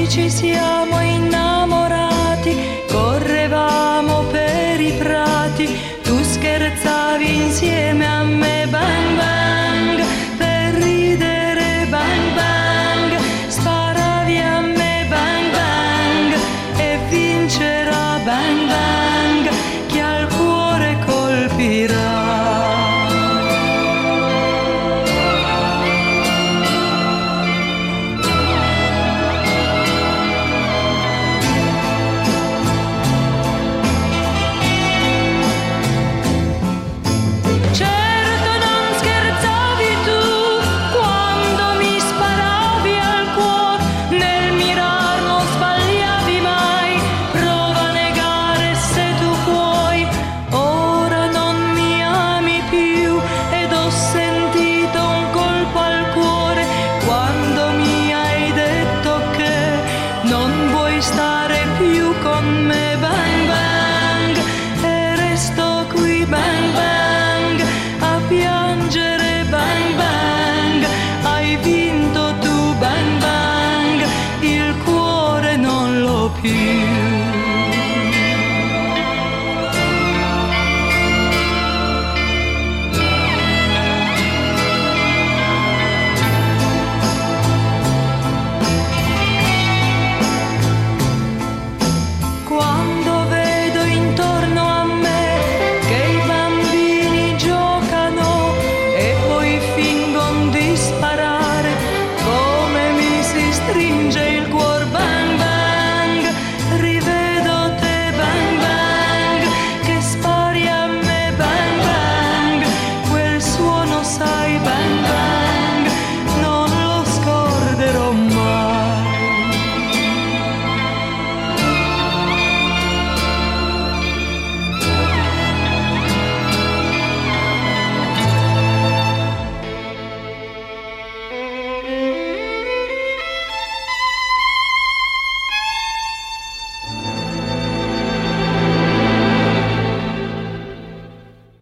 ci siamo innamorati, correvamo per i prati, tu scherzavi insieme a me, bang bang, per ridere, bang bang, sparavi a me, bang bang, e vincerà, bang bang, chi al cuore colpirà. Non vuoi stare più con me, bang bang, e resto qui, bang bang, a piangere, bang bang, hai vinto tu, bang bang, il cuore non l'ho più.